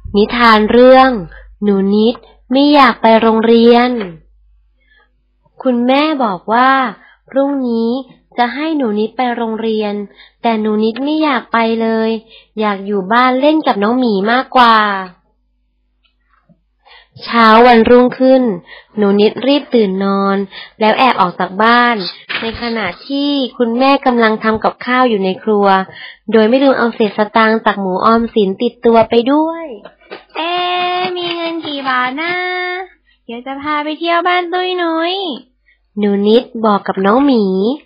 นิทานเรื่องหนูนิดไม่อยากไปโรงเรียนคุณแม่บอกว่าพรุ่งนี้จะให้หนูนิดไปโรงเรียนแต่หนูนิดไม่อยากไปเลยอยากอยู่บ้านเล่นกับน้องหมีมากกว่าเช้าวันรุ่งขึ้นหนูนิดรีบตื่นนอนแล้วแอบออกจากบ้านในขณะที่คุณแม่กำลังทำกับข้าวอยู่ในครัวโดยไม่ลืมเอาเศษสตางค์จากหมูออมสินติดตัวไปด้วยมีเงินกี่บาทนะเดี๋ยวจะพาไปเที่ยวบ้านตุ้ยนุ้ยหนูนิดบอกกับน้องหมี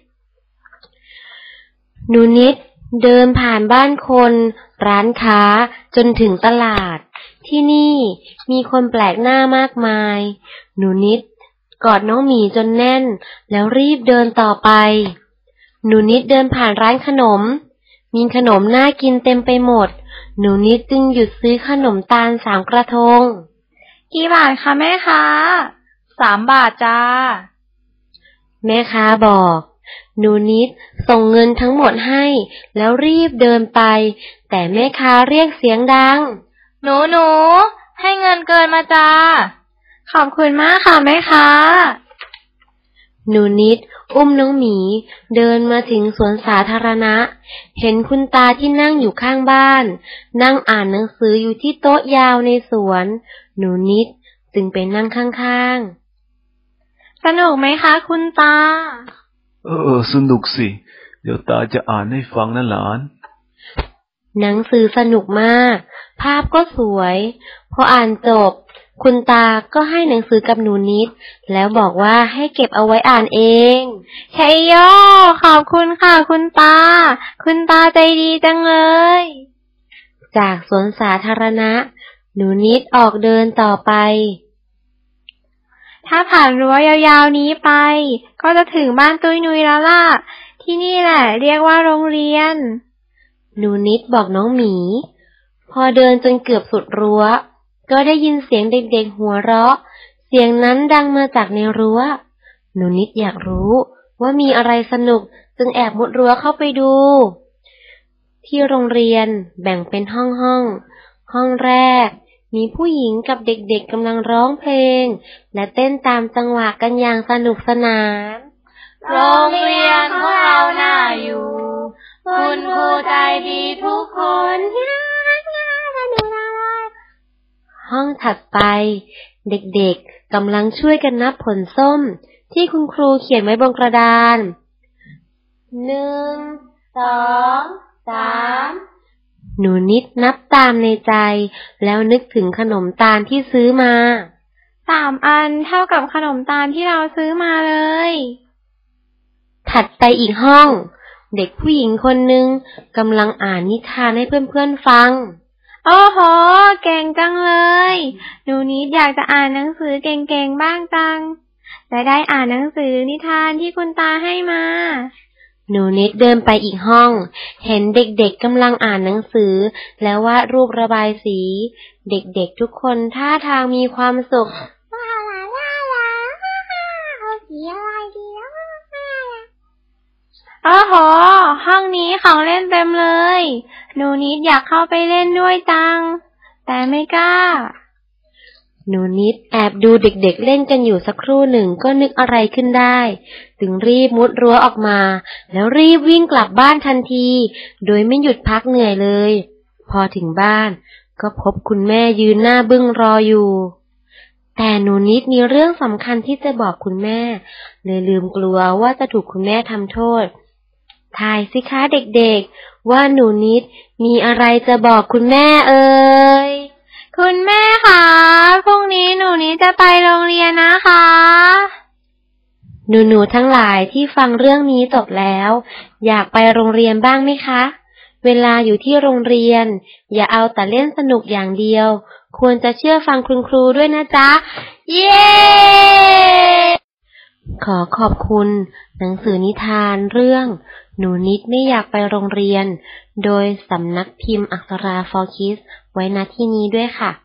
หนูนิดเดินผ่านบ้านคนร้านค้าจนถึงตลาดที่นี่มีคนแปลกหน้ามากมายหนูนิดกอดน้องหมีจนแน่นแล้วรีบเดินต่อไปหนูนิดเดินผ่านร้านขนมมีขนมน่ากินเต็มไปหมดหนูนิดจึงหยุดซื้อขนมตาล3 กระทงกี่บาทคะแม่ค้า3 บาทจ้าแม่ค้าบอกหนูนิดส่งเงินทั้งหมดให้แล้วรีบเดินไปแต่แม่ค้าเรียกเสียงดังหนูให้เงินเกินมาจ้าขอบคุณมากค่ะแม่ค้าหนูนิดอุ้มน้องหมีเดินมาถึงสวนสาธารณะเห็นคุณตาที่นั่งอยู่ข้างบ้านนั่งอ่านหนังสืออยู่ที่โต๊ะยาวในสวนหนูนิดจึงไปนั่งข้างๆสนุกไหมคะคุณตาสนุกสิเดี๋ยวตาจะอ่านให้ฟังนะหลานหนังสือสนุกมากภาพก็สวยพออ่านจบคุณตาก็ให้หนังสือกับหนูนิดแล้วบอกว่าให้เก็บเอาไว้อ่านเองชัยโยขอบคุณค่ะคุณตาใจดีจังเลยจากสวนสาธารณะหนูนิดออกเดินต่อไปถ้าผ่านรั้วยาวๆนี้ไปก็จะถึงบ้านตุ้ยนุ้ยแล้วล่ะที่นี่แหละเรียกว่าโรงเรียนหนูนิดบอกน้องหมีพอเดินจนเกือบสุดรั้วก็ได้ยินเสียงเด็กๆหัวเราะเสียงนั้นดังมาจากในรั้วหนูนิดอยากรู้ว่ามีอะไรสนุกจึงแอบมุดรั้วเข้าไปดูที่โรงเรียนแบ่งเป็นห้องแรกมีผู้หญิงกับเด็กๆกำลังร้องเพลงและเต้นตามจังหวะกันอย่างสนุกสนานโรงเรียนของเราน่าอยู่คุณครูใจดีทุกคนห้องถัดไปเด็กๆกำลังช่วยกันนับผลส้มที่คุณครูเขียนไว้บนกระดาน1 2 3หนูนิดนับตามในใจแล้วนึกถึงขนมตาลที่ซื้อมา 3 อันเท่ากับขนมตาลที่เราซื้อมาเลยถัดไปอีกห้องเด็กผู้หญิงคนหนึ่งกำลังอ่านนิทานให้เพื่อนๆฟังโอ้โหเก่งจังเลยหนูนิดอยากจะอ่านหนังสือเก่งๆบ้างจังจะได้อ่านหนังสือนิทานที่คุณตาให้มาหนูนิดเดินไปอีกห้องเห็นเด็กๆกำลังอ่านหนังสือแล้ววาดรูประบายสีเด็กๆทุกคนท่าทางมีความสุขโอ้โหห้องนี้ของเล่นเต็มเลยหนูนิดอยากเข้าไปเล่นด้วยจังแต่ไม่กล้าหนูนิดแอบดูเด็กๆเล่นกันอยู่สักครู่หนึ่งก็นึกอะไรขึ้นได้จึงรีบมุดรั้วออกมาแล้วรีบวิ่งกลับบ้านทันทีโดยไม่หยุดพักเหนื่อยเลยพอถึงบ้านก็พบคุณแม่ยืนหน้าบึ้งรออยู่แต่หนูนิดมีเรื่องสำคัญที่จะบอกคุณแม่เลยลืมกลัวว่าจะถูกคุณแม่ทำโทษทายสิคะเด็กๆว่าหนูนิดมีอะไรจะบอกคุณแม่เอ่ยคุณแม่คะพรุ่งนี้หนูนิดจะไปโรงเรียนนะคะหนูๆทั้งหลายที่ฟังเรื่องนี้จบแล้วอยากไปโรงเรียนบ้างไหมคะเวลาอยู่ที่โรงเรียนอย่าเอาแต่เล่นสนุกอย่างเดียวควรจะเชื่อฟังคุณครูด้วยนะจ๊ะเย้ขอขอบคุณหนังสือนิทานเรื่องหนูนิดไม่อยากไปโรงเรียนโดยสำนักพิมพ์อักษรา for Kids ไว้ณที่นี้ด้วยค่ะ